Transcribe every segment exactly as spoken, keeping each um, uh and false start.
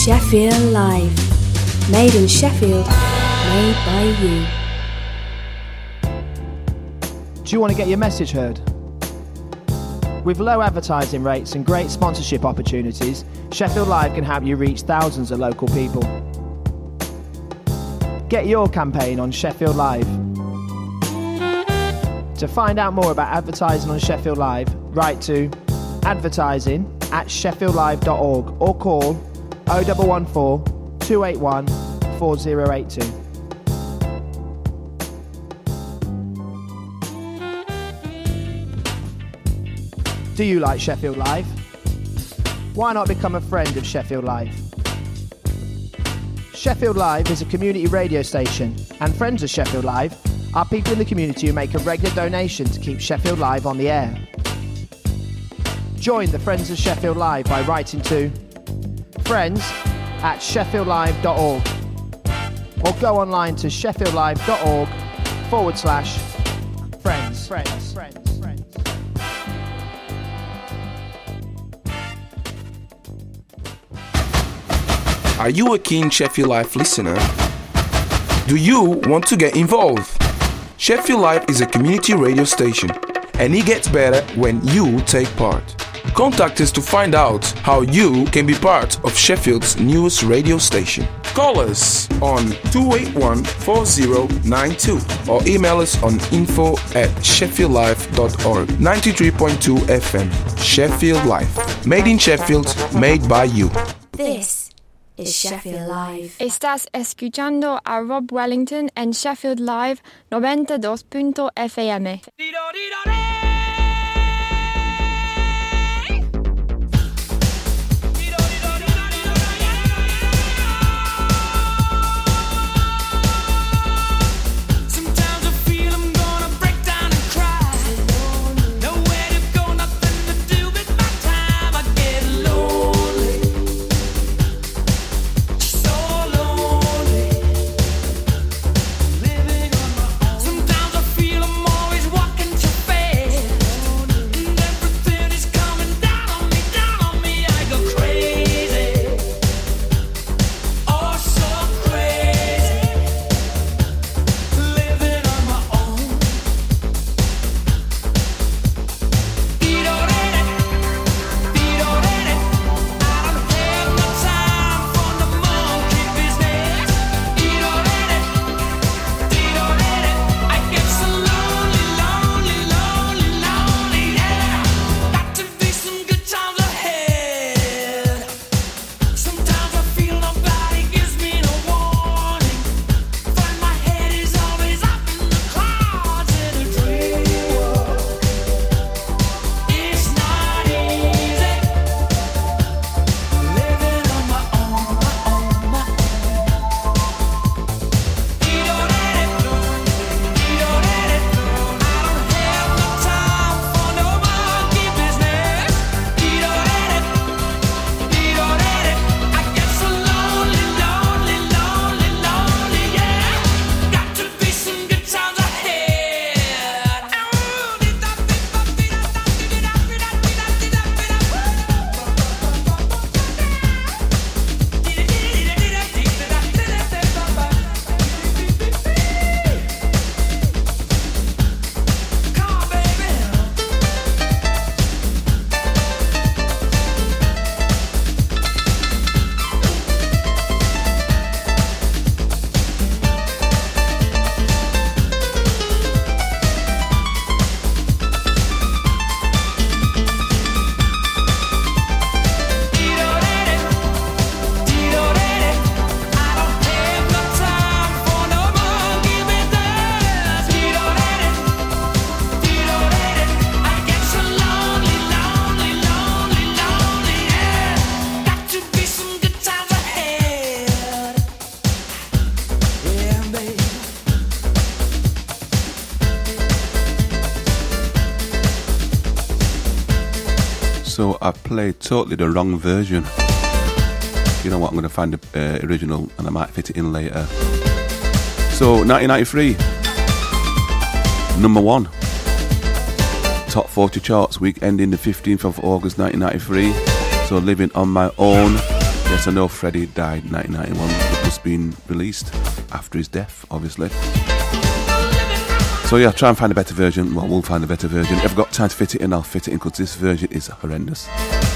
Sheffield Live. Made in Sheffield, made by you. Do you want to get your message heard? With low advertising rates and great sponsorship opportunities, Sheffield Live can help you reach thousands of local people. Get your campaign on Sheffield Live. To find out more about advertising on Sheffield Live, write to advertising at sheffield live dot org or call oh one one four, two eight one, four oh eight two. Do you like Sheffield Live? Why not become a friend of Sheffield Live? Sheffield Live is a community radio station, and friends of Sheffield Live are people in the community who make a regular donation to keep Sheffield Live on the air. Join the Friends of Sheffield Live by writing to friends at sheffield live dot org or go online to sheffield live dot org forward slash friends. Friends. Friends. Friends. Are you a keen Sheffield Live listener? Do you want to get involved? Sheffield Live is a community radio station, and it gets better when you take part. Contact us to find out how you can be part of Sheffield's newest radio station. Call us on two eight one, four oh nine two or email us on info at sheffield live dot org. ninety-three point two F M, Sheffield Live. Made in Sheffield, made by you. This is Sheffield Live. Estás escuchando a Rob Wellington en Sheffield Live noventa y dos punto F M. So I played totally the wrong version. You know what, I'm going to find the uh, original and I might fit it in later. So nineteen ninety-three, number one, top forty charts, week ending the fifteenth of August nineteen ninety-three. So Living on My Own, yes Yes, I know Freddie died in nineteen ninety-one. It must have been released after his death, obviously. So yeah, try and find a better version. Well, we'll find a better version. If I've got time to fit it in, I'll fit it in, because this version is horrendous.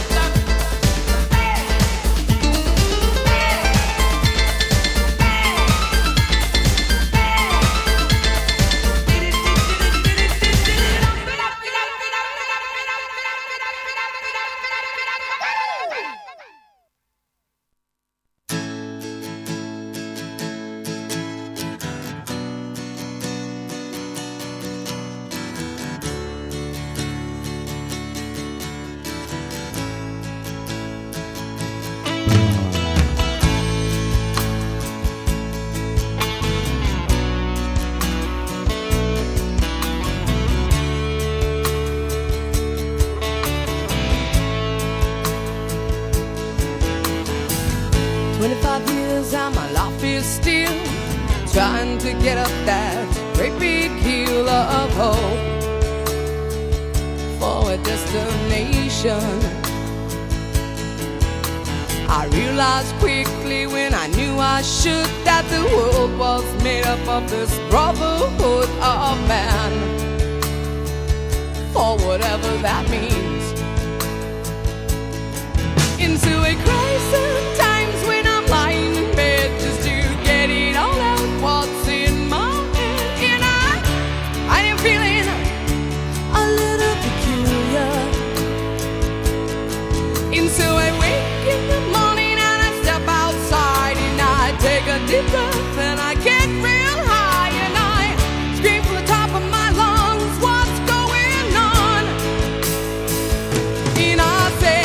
twenty-five years and my life is still trying to get up that great big hill of hope for a destination. I realized quickly when I knew I should that the world was made up of this brotherhood of man, for whatever that means. Into a crisis times when I'm lying in bed just to get it all out what's in my head. And I, I am feeling a little peculiar. And so I wake in the morning and I step outside and I take a deep breath and I get real high and I scream from the top of my lungs, what's going on? And I say,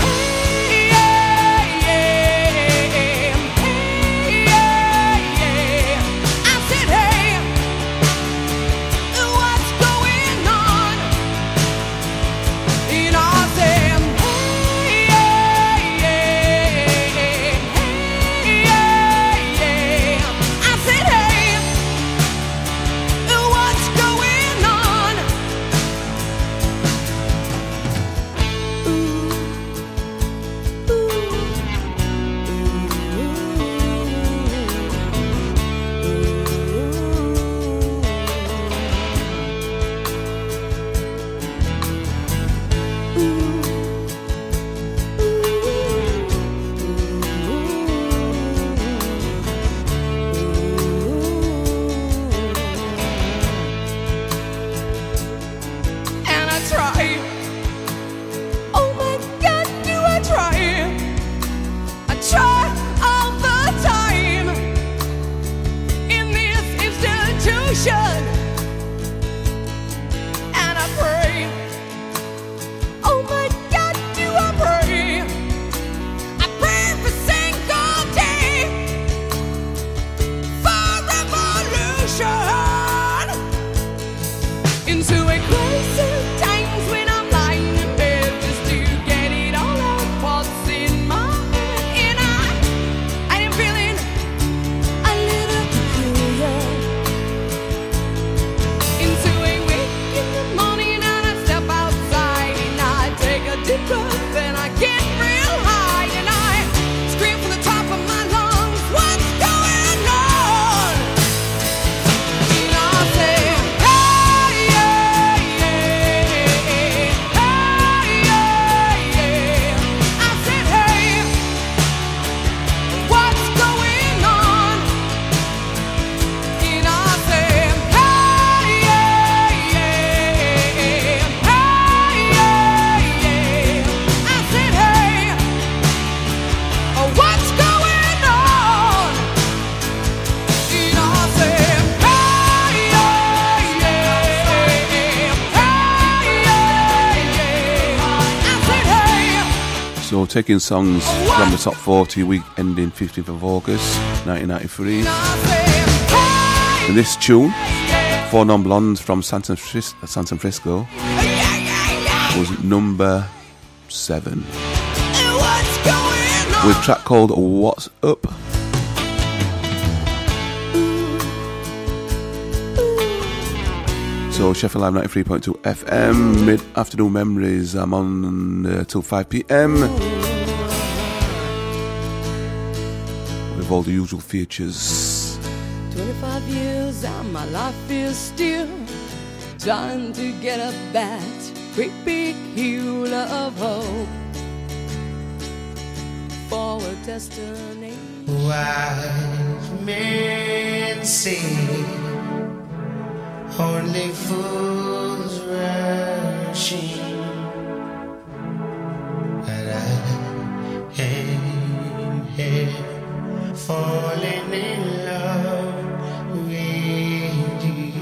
taking songs from the top forty week ending fifteenth of August nineteen ninety-three. And this tune, Four Non Blondes from San Francisco, was number seven. With a track called What's Up. So Sheffield Live ninety-three point two F M, mid-afternoon memories. I'm on uh, till five p.m. have all the usual features. twenty-five years and my life is still trying to get up that great big hill of hope for a destiny. Wise men say only fools rushing, but I am here falling in love with you.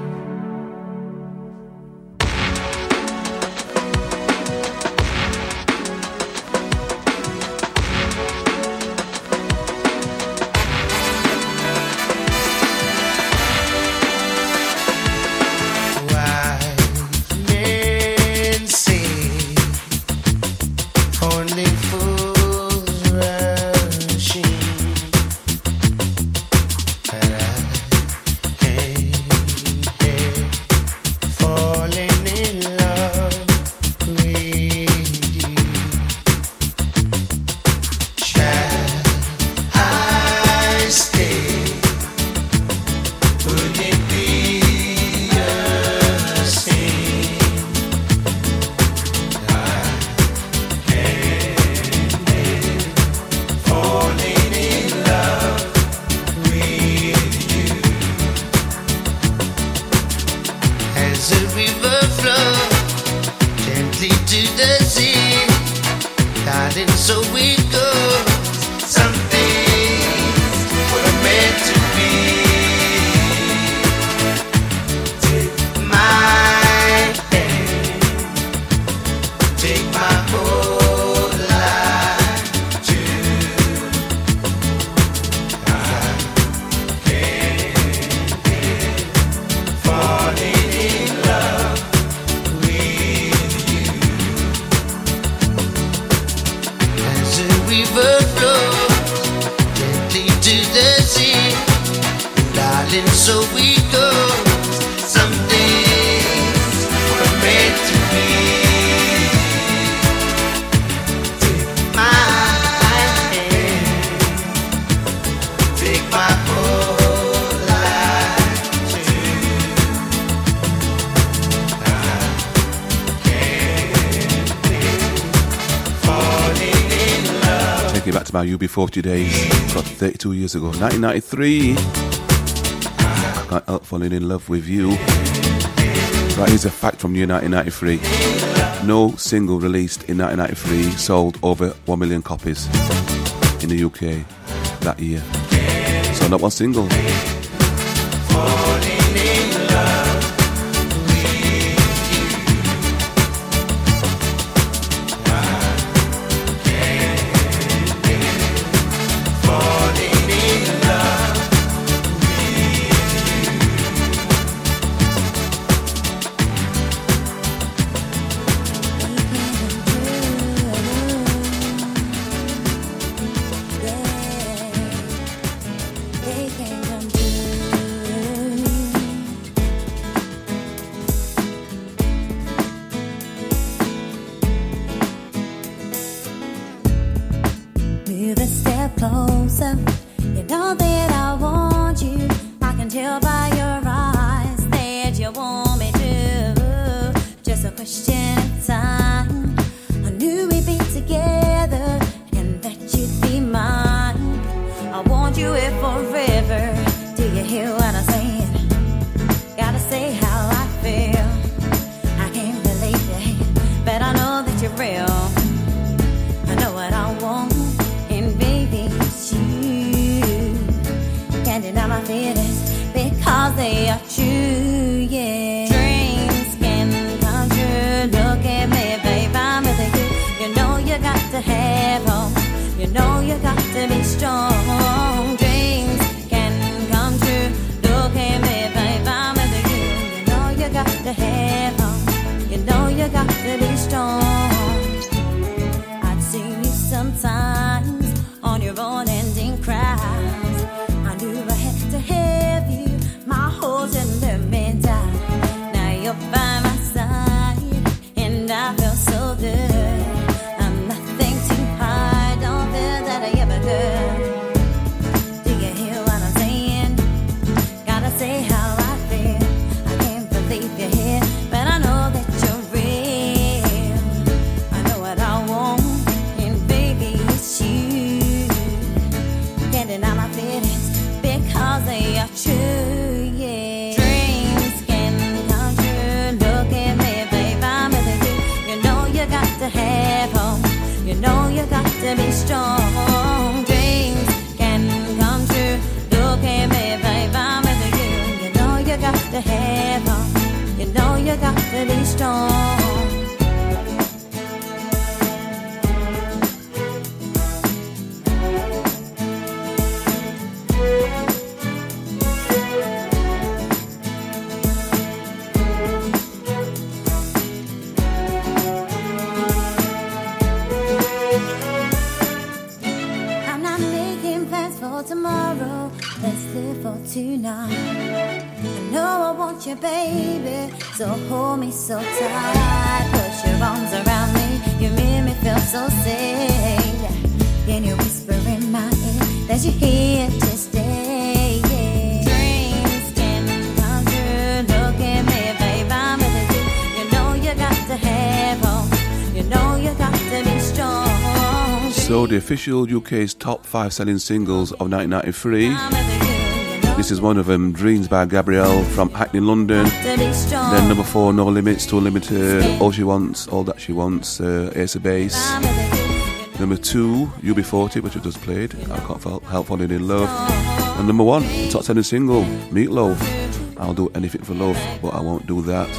U B forty days, got thirty-two years ago, nineteen ninety-three. I can't help falling in love with you. Right, here's a fact from year nineteen ninety-three. No single released in nineteen ninety-three sold over one million copies in the U K that year. So not one single. Falling in love. They can't come through. You know you got to be strong. I'm not making plans for tomorrow. Let's live for tonight. I know I want you, baby, so hold me so tight. Put your arms around me, you make me feel so safe. Can you whisper in my ear that you're here to stay? Yeah. Dreams can come true. Look at me, babe, I'm with you. You know you got to have hope. You know you got to be strong. So the official U K's top five selling singles of nineteen ninety-three. This is one of them, Dreams by Gabrielle from Hackney, London. Then number four, No Limits to Unlimited, All She Wants, All That She Wants, uh, Ace of Base. Number two, U B forty, which I just played, I Can't Help Falling in Love. And number one, top selling single, Meatloaf, I'll Do Anything for Love, but I Won't Do That.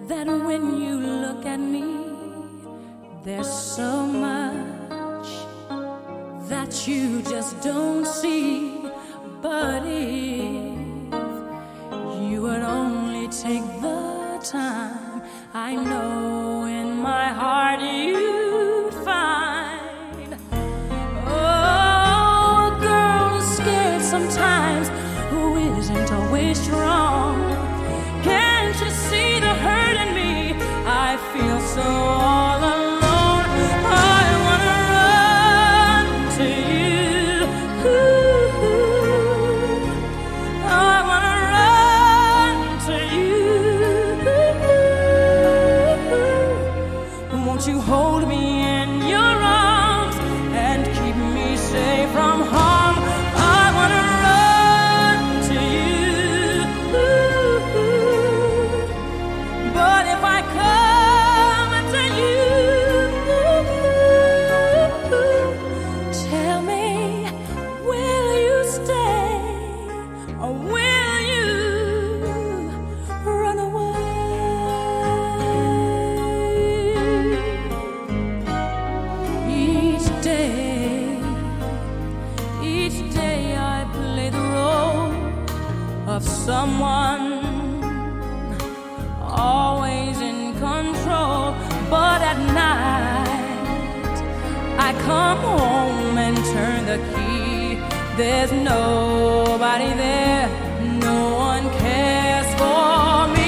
that when you look at me, there's so much that you just don't see. But if you would only take the time, I know in my heart you'd find. Oh, a girl is scared sometimes who isn't always strong. Can't you see the hurt in me? I feel so all alone. I wanna run to you. Ooh, I wanna run to you. Won't you hold me in your arms and keep me safe from harm? I wanna run to you. But if I come to you, tell me, will you stay or will you run away? Each day, each day I play the role of someone always in control. But at night I come home and turn the key. There's nobody there, no one cares for me.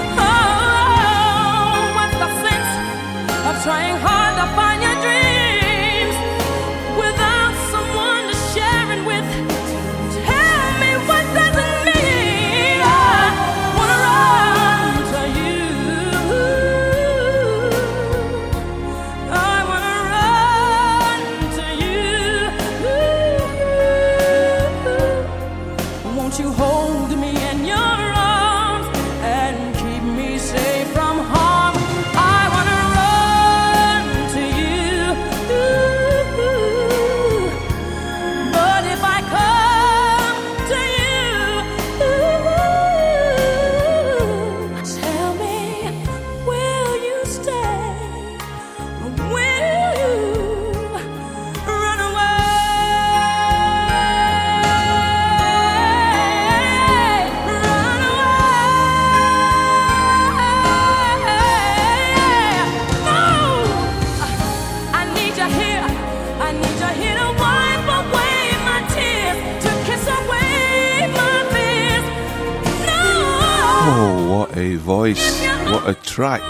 Oh, what's the sense of trying hard to find your dreams without someone to share it with? Tell me, what does it mean? I wanna run to you. I wanna run to you. Won't you hold me in your arms and keep me safe from harm? I wanna run to you. But if I come to you, tell me, will you stay or will you run away? Run away. Oh, I need you here. I need you here to wipe away my tears, to kiss away my fears. No. Oh, what a voice. What a track.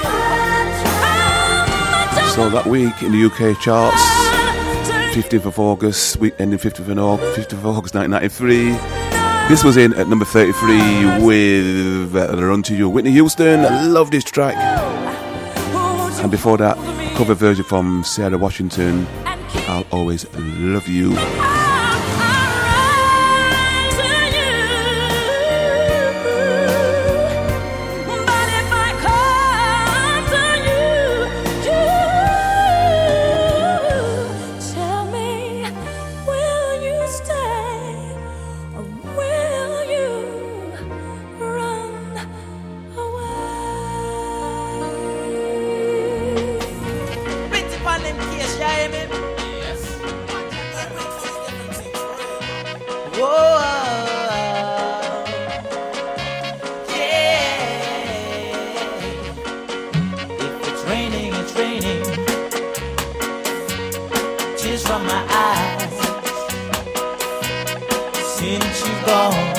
So that week in the U K charts, fifteenth of August, week ending fifteenth of August, fifteenth of August nineteen ninety-three. This was in at number thirty-three with uh, Run to You. Whitney Houston, I love this track. And before that, a cover version from Sarah Washington, I'll Always Love You. Tell me, will you stay or will you run away? Bitch upon them case, you hear me? Whoa, yeah. If it's raining, it's raining. Tears from my eyes. Since you've gone,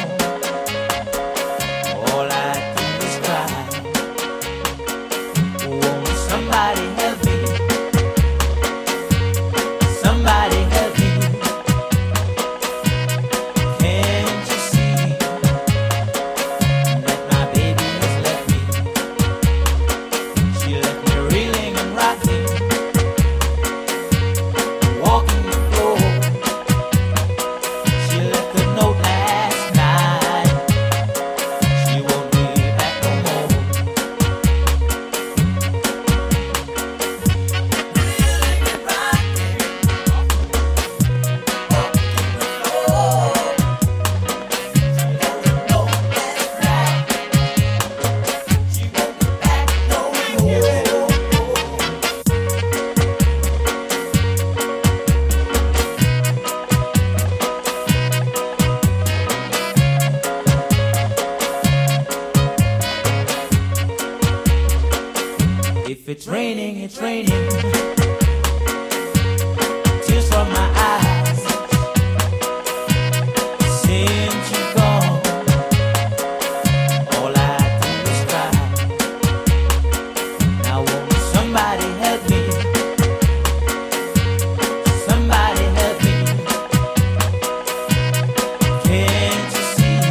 all I do is cry. Won't somebody help me? it's raining, it's raining. Tears from my eyes. Since you've gone, all I do is cry. Now won't somebody help me? Somebody help me. Can't you see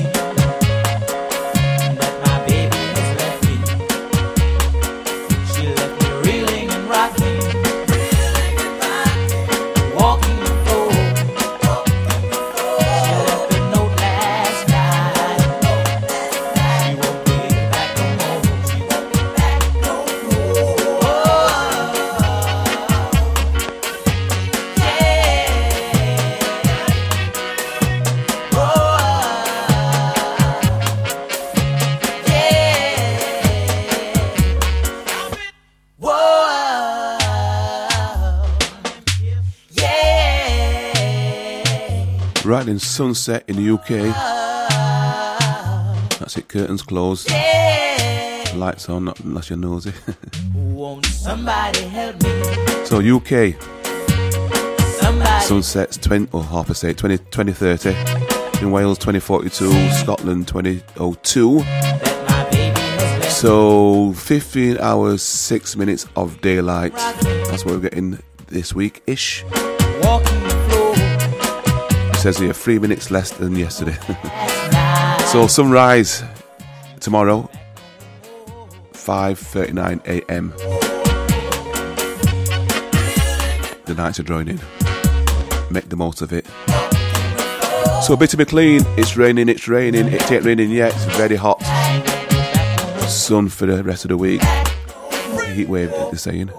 that my baby has left me? She left me reeling and rocking, walking the floor. She left a note last night. She won't be back no more. She won't be back no more. Oh, yeah. Oh, yeah. Whoa, yeah. Right in Sunset in the U K. That's it, curtains closed. Lights on, not unless you're nosy. Won't somebody help me? So U K, Somebody. sunsets twenty, or half past eight, twenty, twenty thirty. In Wales, twenty forty-two. Scotland, twenty oh two. That my baby has left. So fifteen hours, six minutes of daylight. That's what we're getting this week-ish. Walking the floor. It says here three minutes less than yesterday. So sunrise tomorrow, five thirty-nine a.m. The nights are drawing in. Make the most of it. So a bit of a clean. It's raining, it's raining. It ain't raining yet. It's very hot. Sun for the rest of the week. Heat wave, they're saying.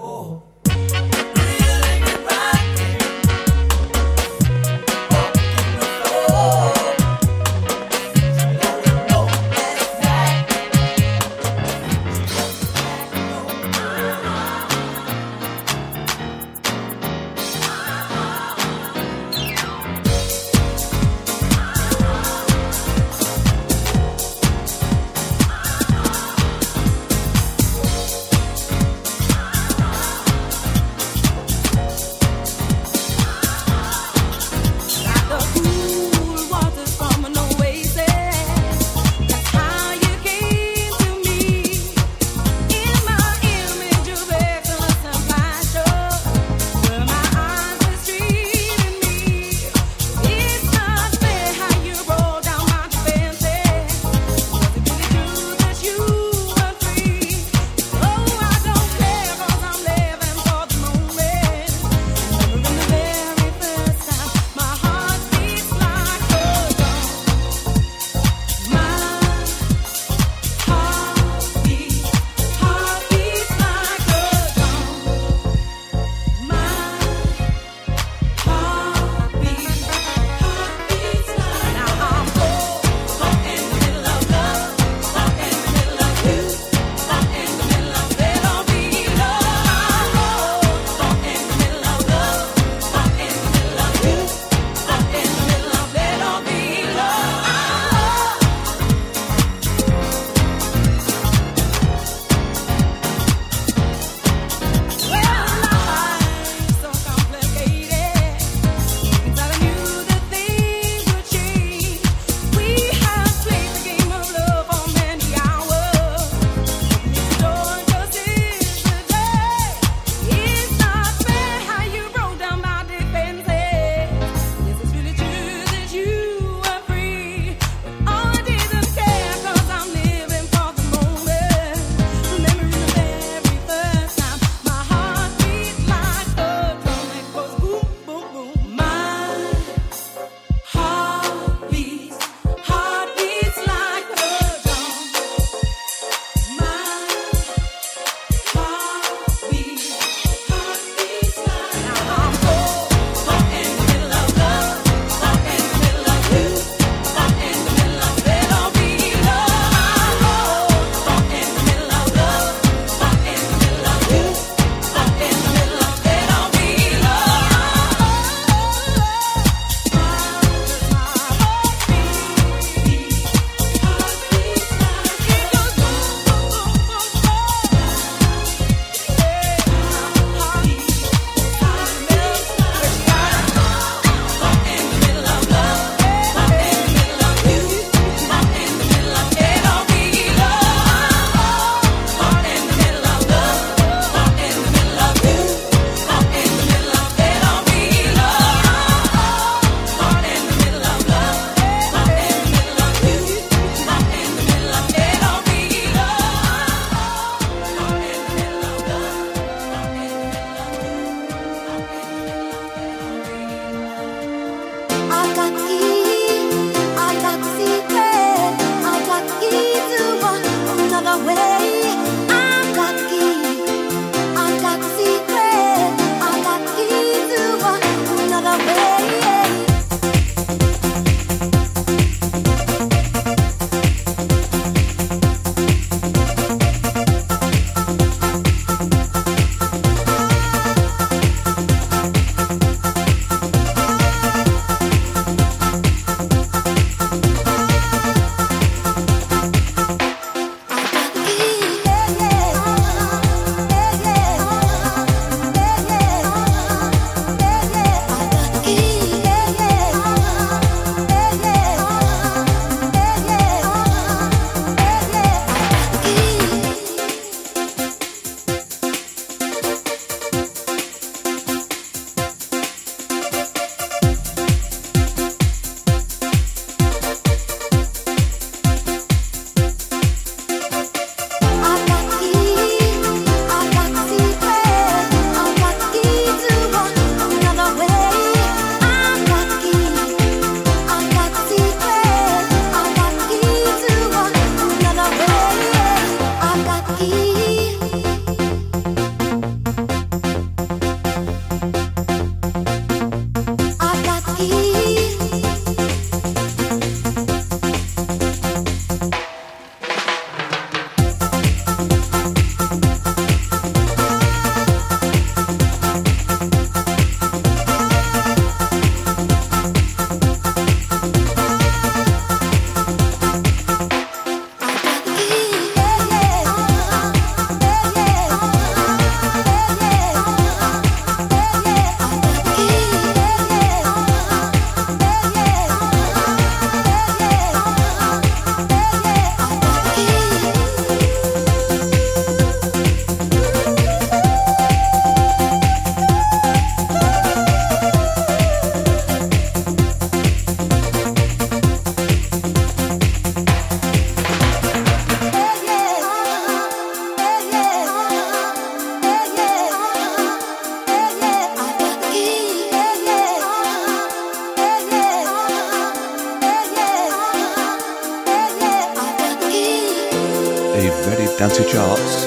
Fancy Charts.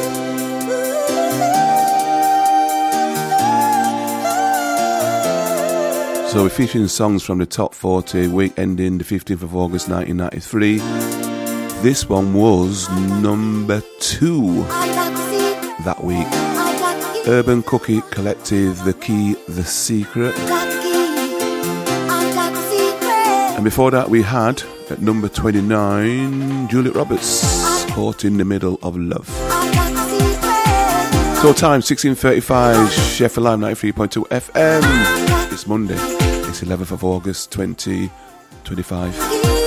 So we're featuring songs from the top forty, week ending the fifteenth of August nineteen ninety-three. This one was number two that week. Urban Cookie Collective, The Key, The Secret. And before that we had, at number twenty-nine, Juliet Roberts, Caught in the Middle of Love. So time, sixteen thirty-five, Sheffield Live ninety-three point two F M. It's Monday, it's eleventh of August twenty twenty-five.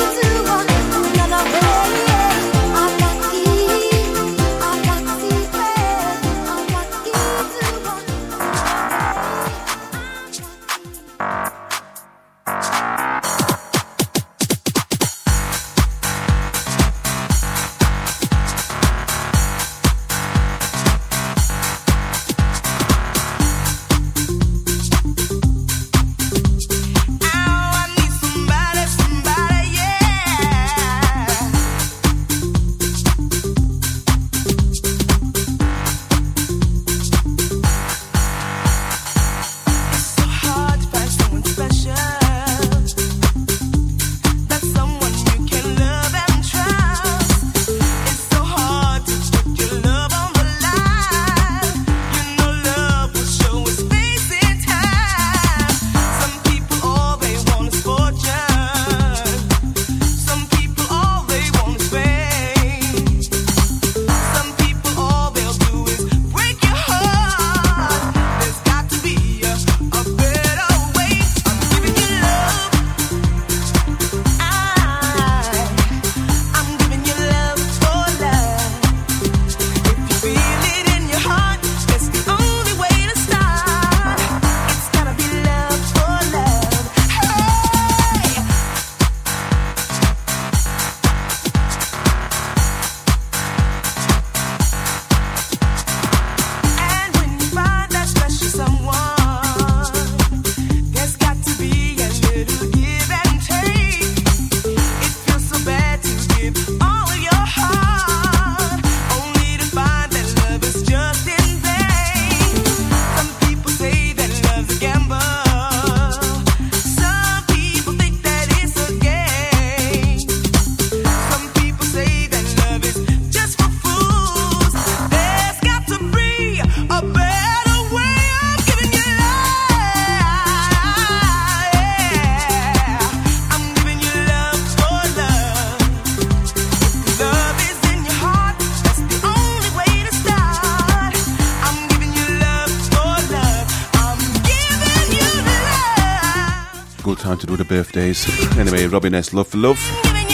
Time to do the birthdays. Anyway, Robin S. Love for Love.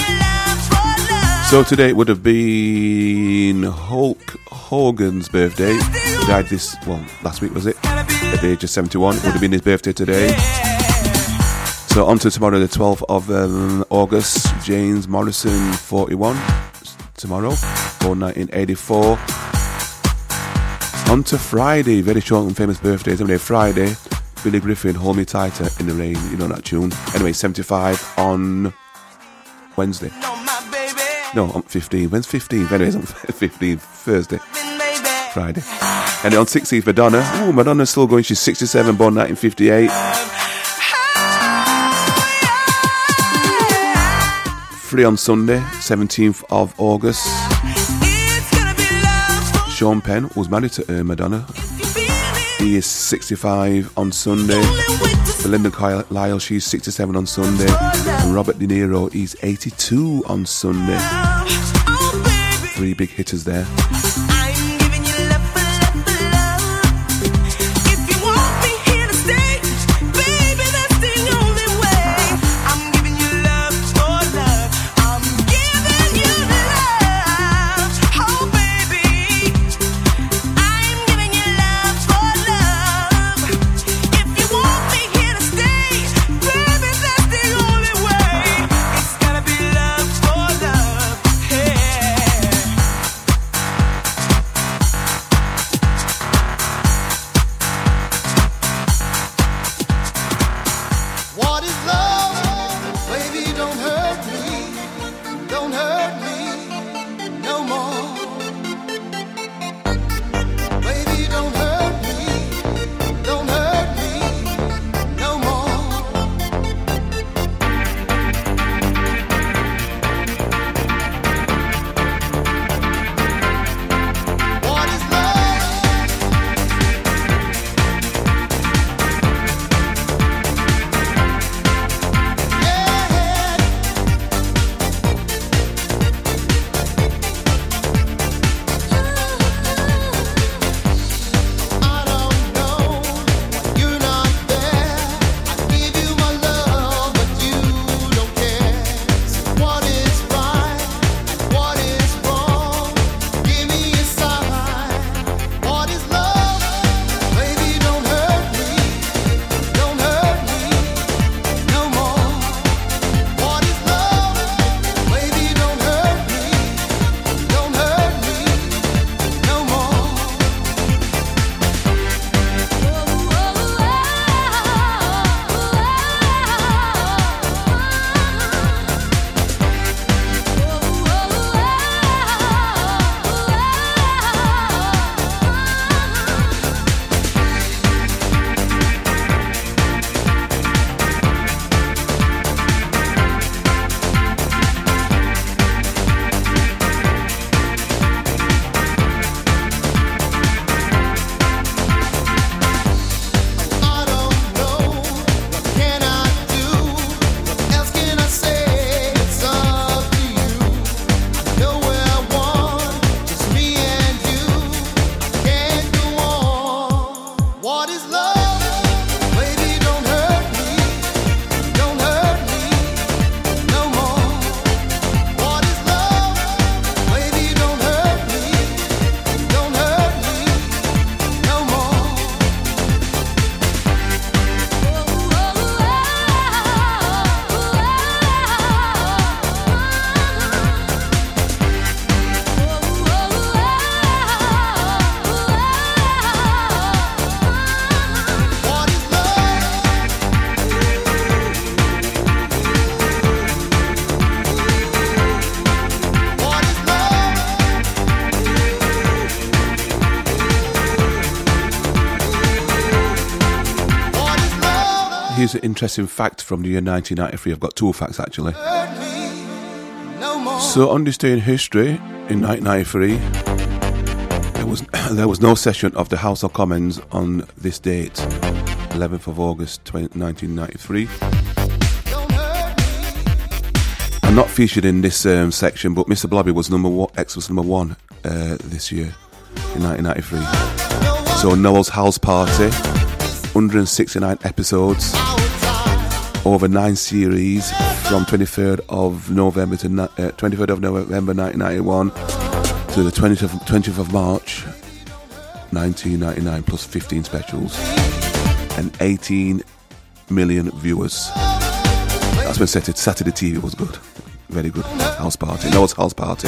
So today it would have been Hulk Hogan's birthday. He died this, well, last week was it? At the age of seventy-one. It would have been his birthday today. So on to tomorrow, the twelfth of um, August. James Morrison, forty-one. Tomorrow, born nineteen eighty-four. On to Friday, very short and famous birthdays. Anyway, Friday, Billy Griffin, Hold Me Tighter in the Rain, you know that tune. Anyway, seventy-five on Wednesday. No, on fifteen. When's fifteen? Anyways, on fifteen, Thursday. Friday. And on sixteenth, Madonna. Ooh, Madonna's still going. She's sixty-seven, born nineteen fifty-eight. Free on Sunday, seventeenth of August. Sean Penn was married to uh, Madonna. He is sixty-five on Sunday. Belinda Lyle, she's sixty-seven on Sunday. And Robert De Niro, he's eighty-two on Sunday. Three big hitters there. here's an interesting fact from the year nineteen ninety-three. I've got two facts actually. So on this day in history, in nineteen ninety-three, there was there was no session of the House of Commons on this date, eleventh of August nineteen ninety-three. I'm not featured in this um, section, but Mister Blobby was number one, X was number one uh, this year in nineteen ninety-three. So Noel's House Party, one hundred sixty-nine episodes, over nine series, from twenty-third of November to uh, twenty-third of November nineteen ninety-one to the twentieth of, twentieth of March nineteen ninety-nine, plus fifteen specials and eighteen million viewers. That's when Saturday, Saturday T V was good, very good. House Party, Noel's House Party.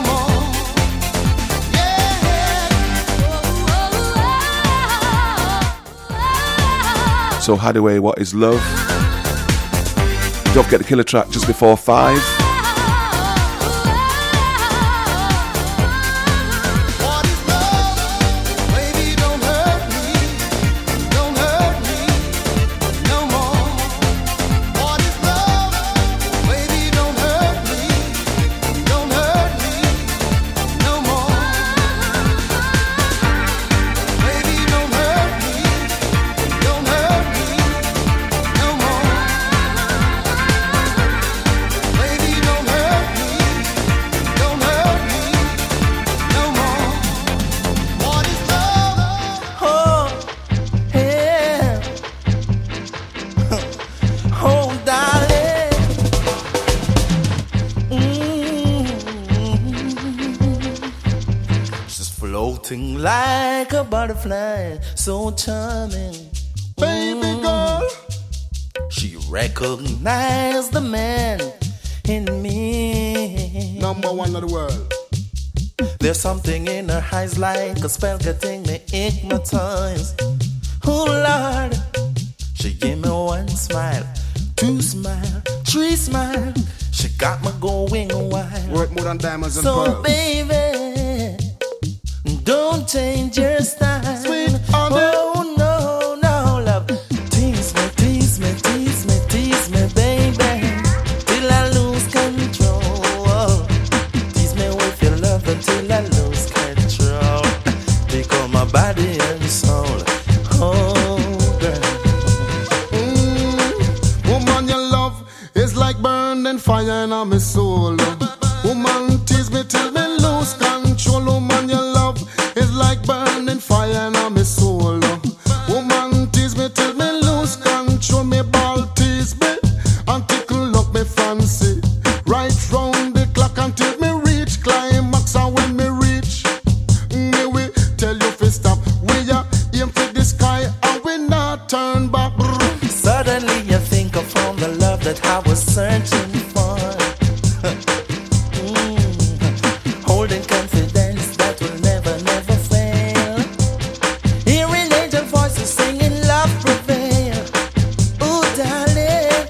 So Hadaway, What Is Love? Don't forget the killer track just before five. Floating like a butterfly, so charming. Baby girl, she recognized the man in me. Number one of the world. There's something in her eyes like a spell getting me hypnotized. Oh Lord, she gave me one smile, two smile, three smile. She got me going wild. Worth more than diamonds and so pearls. Baby, don't change your style. Sweet honey. Oh no, no, love. Tease me, tease me, tease me, tease me, baby, till I lose control. Tease me with your love until I lose control. Become my body and soul. Oh, girl. Mm, woman, your love is like burning fire in my soul. Woman, tease me till me lose control. Woman, your love is like burning fire in my soul. Woman, tease me till me lose control. Me ball tease me and tickle up me fancy. Right round the clock until me reach climax. And when me reach, me will tell you to stop. We are aim for the sky and we not turn back. Suddenly you think I found the love that I was searching for. Mm, holding confidence that will never, never fail. Hearing angel voices singing love prevail. Ooh, darling.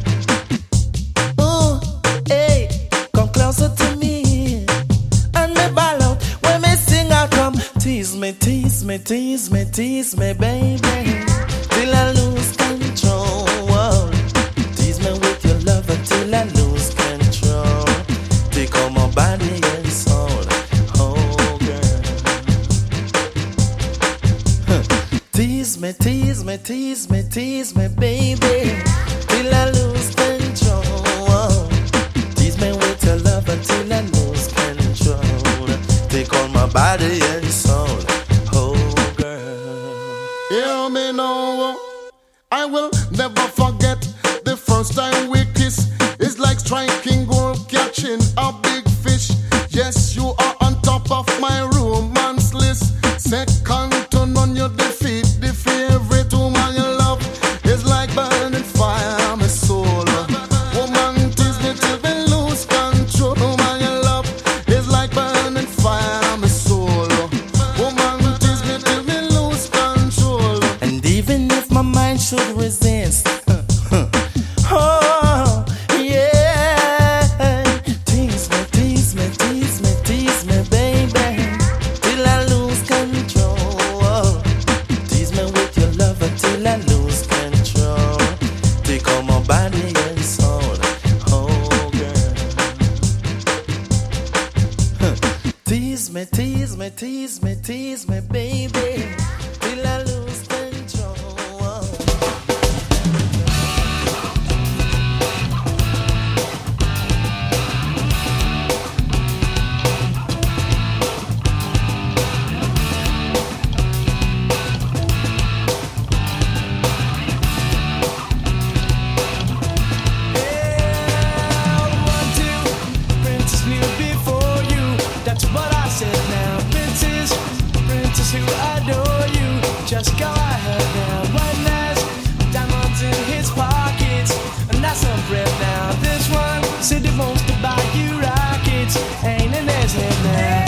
Ooh, hey, come closer to me. And me ball out when me sing out, come tease me, tease me, tease me, tease me, baby, till I lose control. Tease me with your love until I lose control. Take all my body and soul. Oh, girl. Huh. Tease me, tease me, tease me, tease me, baby, till I lose control. Tease me with your love until I lose control. Take all my body and soul. Oh, girl. Hear me now, I will never forget the first time we kiss. It's like striking gold, catching a big fish. Yes, you are on top of my romance list. Second to none, you defeat the favorite woman you love. It's like burning fire, my soul. Woman, tease me till we lose control. Woman you love, it's like burning fire, my soul. Woman, tease me till we lose control. And even if my mind should resist, oh, yeah, tease me, tease me, baby, till I lose control. Who adore you, just go ahead now. One has diamonds in his pockets, and that's some bread now. This one said he wants to buy you rockets, ain't in his head now.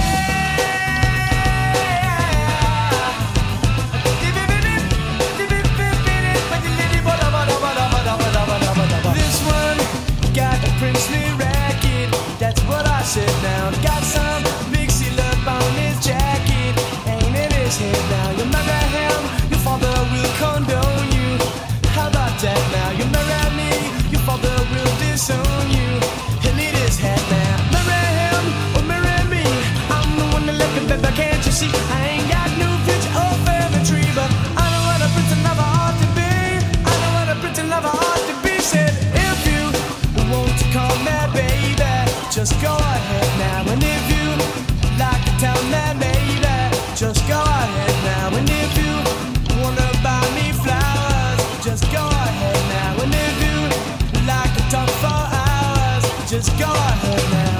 This one got a princely racket, that's what I said now. Got some big seal up on his jacket. Head now, you marry him, your father will condone you. How about that now? You marry me, your father will disown you. He'll need his head now. Marry him or marry me, I'm the one that left him, baby, can't you see? I ain't got no future or family tree, but I know what a pretty lover ought to be. I know what a pretty lover ought to be. Said if you want to call me baby, just go ahead now. And if you like to tell me baby, just go ahead now. And if you wanna buy me flowers, just go ahead now. And if you like to talk for hours, just go ahead now.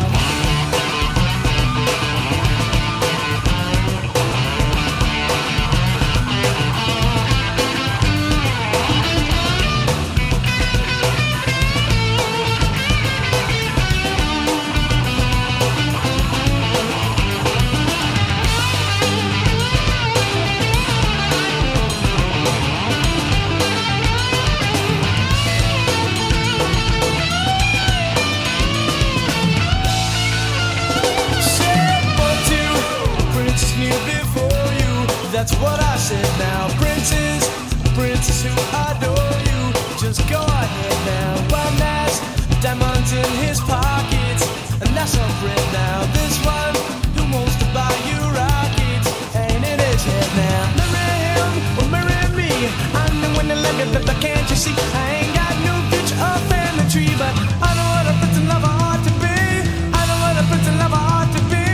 That's what I said now. Princes, princes who adore you, just go ahead now. One has diamonds in his pockets, and that's some bread now. This one who wants to buy you rockets, ain't in his head now. Marry him or marry me, I'm the one that let me, but can't you see? I ain't got no future or family tree, but I know what a pretty lover ought to be. I know what a pretty lover ought to be.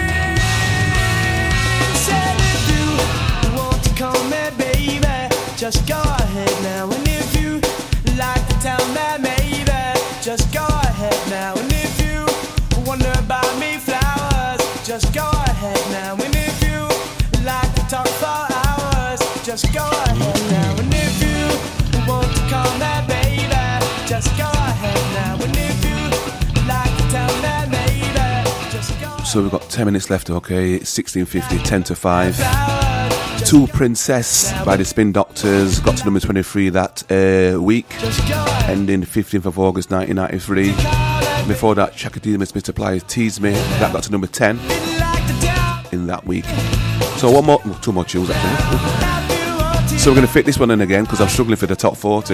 Call me baby, just go ahead now. And if you like to tell me maybe, just go ahead now. And if you wonder about me flowers, just go ahead now. And if you like to talk for hours, just go ahead now. And if you want to call me baby, just go ahead now. And if you like to tell me maybe, just go ahead. So we've got ten minutes left, okay? It's sixteen fifty, ten to five. Two Princess by the Spin Doctors got to number twenty-three that uh, week, ending fifteenth of August nineteen ninety-three. Before that, Chaka Demus, Mister Pliers, Tease Me, that got to number ten in that week. So one more, two more tunes actually. So we're going to fit this one in again because I'm struggling for the top forty.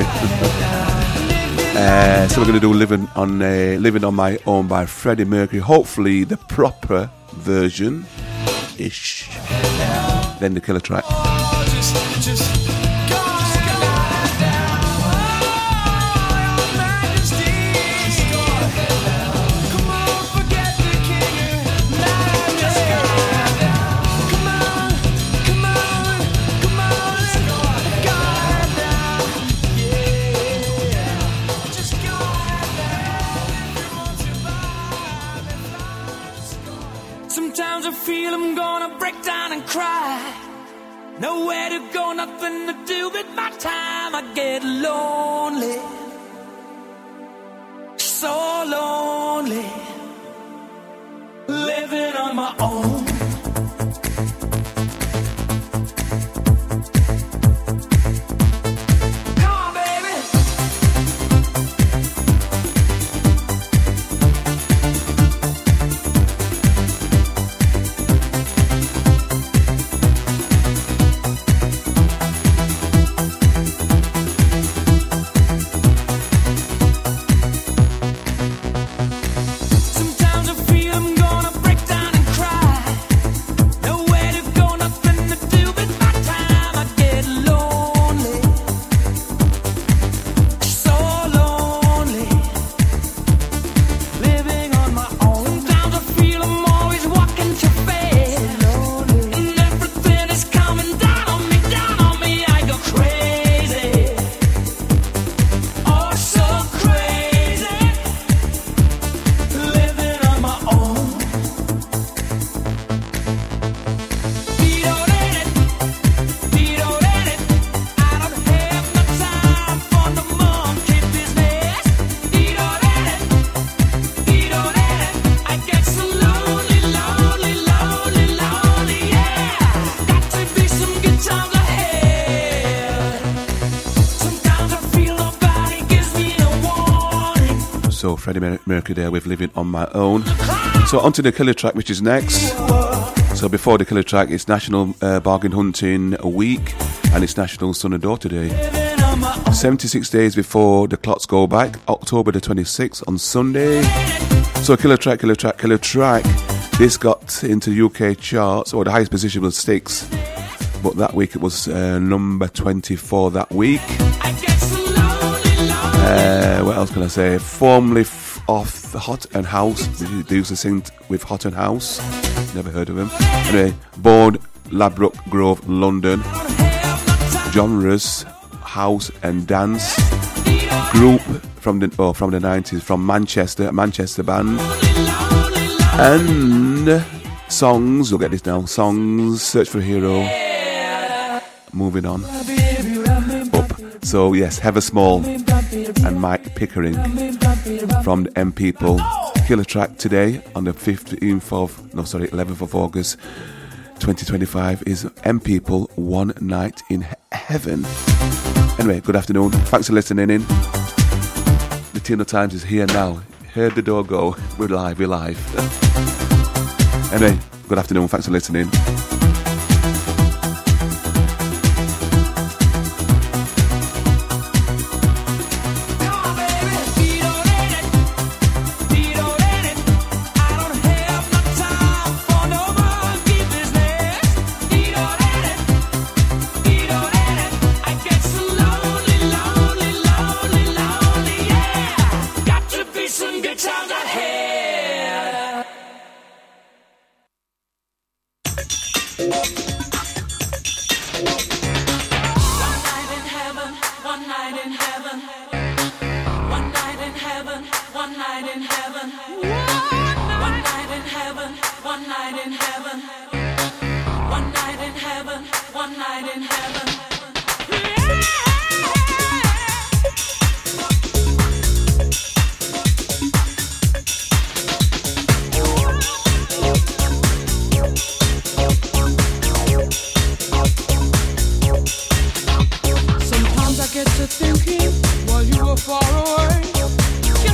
uh, so we're going to do Living on uh, Living on My Own by Freddie Mercury. Hopefully the proper version ish. Then the killer track. Sometimes I feel I'm gonna break down and cry. Nowhere to go, nothing to do with my time. I get lonely, so lonely, living on my own. Sometimes I feel I'm gonna break down and cry. So Freddie Mer- Mercury there with Living on My Own. So on to the killer track, which is next. So before the killer track, it's National uh, Bargain Hunting Week and it's National Son and Daughter Day. seventy-six days before the clocks go back, October the twenty-sixth on Sunday. So killer track, killer track, killer track. This got into the U K charts, or the highest position was six. But that week it was uh, number twenty-four that week. Uh, what else can I say? Formerly f- off Hot and House. They used to sing with Hot and House. Never heard of him. Anyway, born Ladbroke Grove, London. Genres, house and dance. Group from the oh, from the nineties, from Manchester, Manchester band. And songs, we'll get this now. Songs, Search for a Hero. Moving on. Up. So yes, Heather Small and Mike Pickering from the M People. Killer track today on the fifteenth of, no sorry, eleventh of August twenty twenty-five is M People, One Night in He- Heaven. Anyway, good afternoon. Thanks for listening in. The Tino Times is here now. Heard the door go. We're live, we're live. Anyway, good afternoon. Thanks for listening.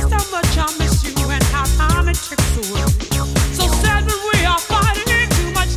Much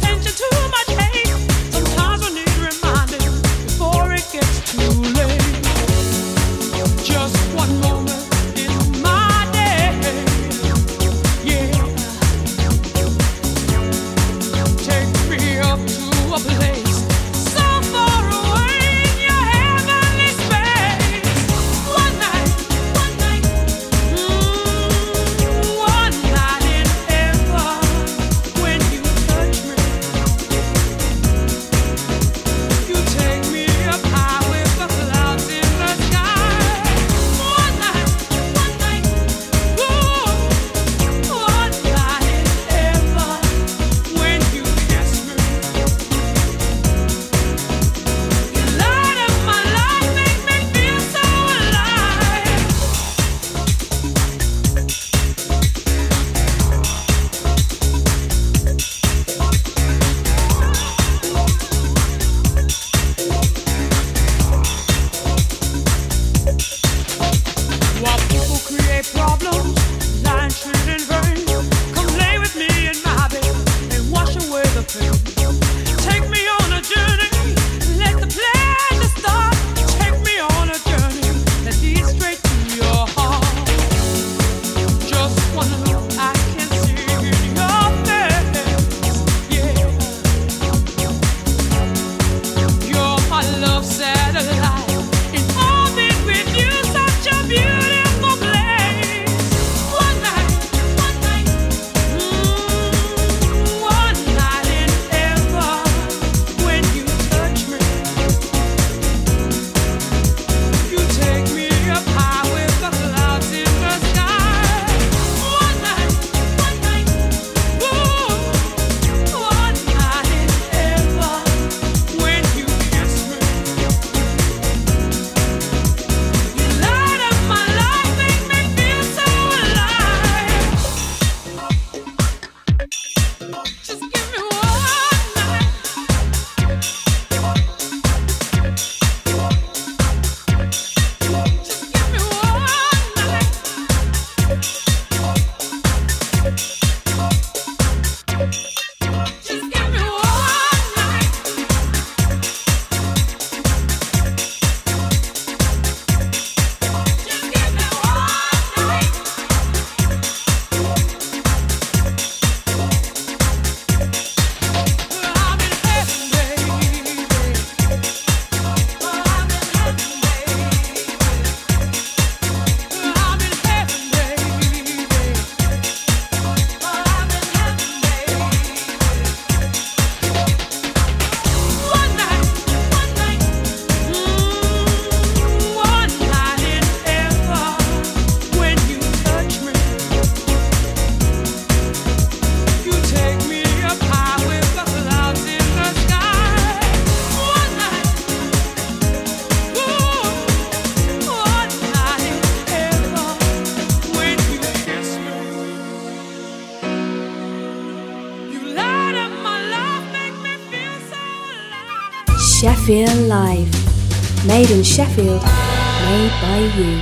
Sheffield Live. Made in Sheffield, made by you.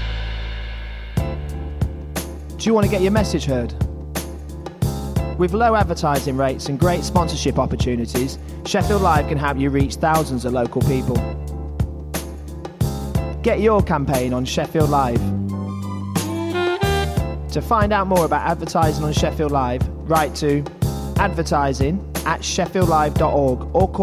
Do you want to get your message heard? With low advertising rates and great sponsorship opportunities, Sheffield Live can help you reach thousands of local people. Get your campaign on Sheffield Live. To find out more about advertising on Sheffield Live, write to advertising at sheffield live dot org or call